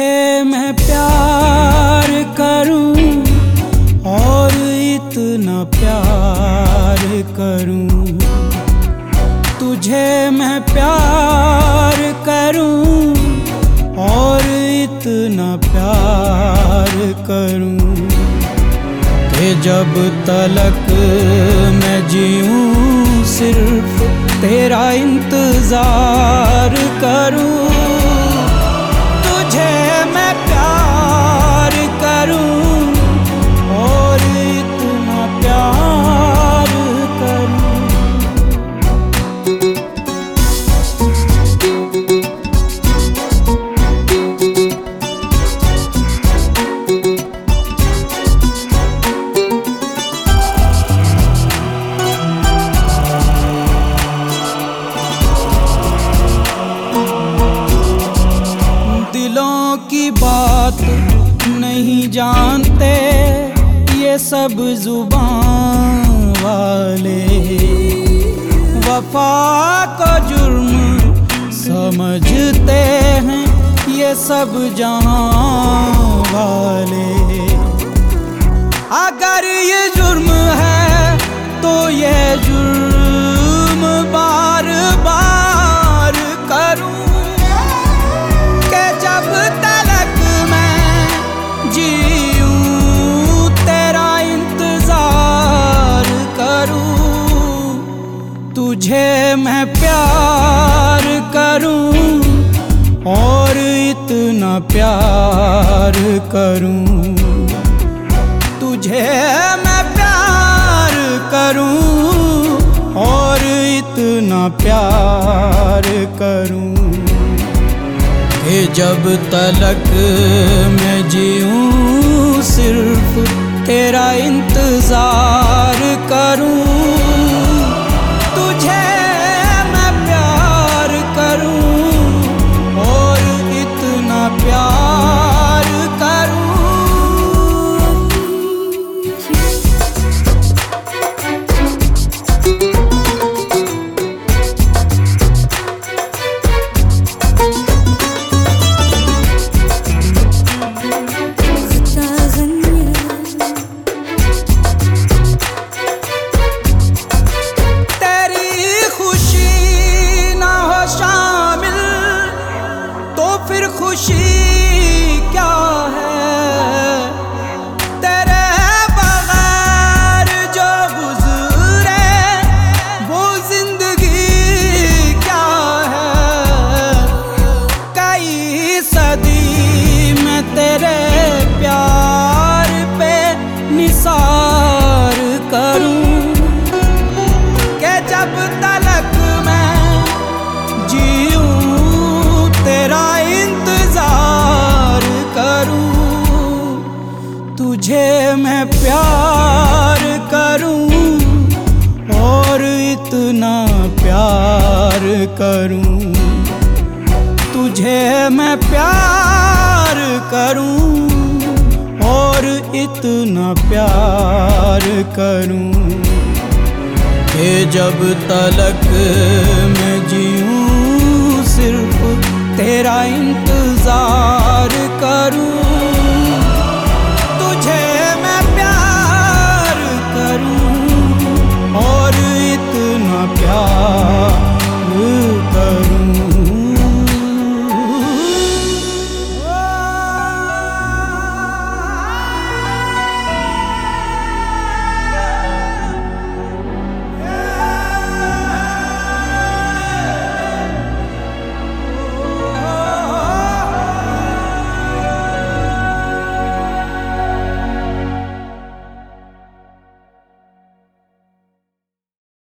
तुझे मैं प्यार करूं और इतना प्यार करूं, तुझे मैं प्यार करूं और इतना प्यार करूं कि जब तलक मैं जीऊं सिर्फ तेरा इंतजार करूं। तुझे मैं प्यार करूं और इतना प्यार करूं। दिलों की बात नहीं जानते ये सब जुबान वाले, वफा को जुर्म समझते हैं ये सब जहां वाले। अगर ये जुर्म है तो ये जुर्म बार बार करूं कि जब तलक मैं जीऊं तेरा इंतजार करूं। तुझे मैं प्यार करूं और इतना प्यार करूं, तुझे मैं प्यार करूं और इतना प्यार करूं कि जब तलक मैं जीऊं सिर्फ तेरा इंतजार करूं। तुझे मैं प्यार करूं और इतना प्यार करूं। फिर खुशी क्या है तेरे बगैर जो गुजरे वो जिंदगी क्या है। कई सदी में तेरे प्यार पे निसार करूं कि जब तलक मैं जीऊं तेरा इंतजार करूं। तुझे मैं प्यार करूं और इतना प्यार करूं, तुझे मैं प्यार करूं और इतना प्यार करूं कि जब तलक मैं जीऊं सिर्फ तेरा इंतजार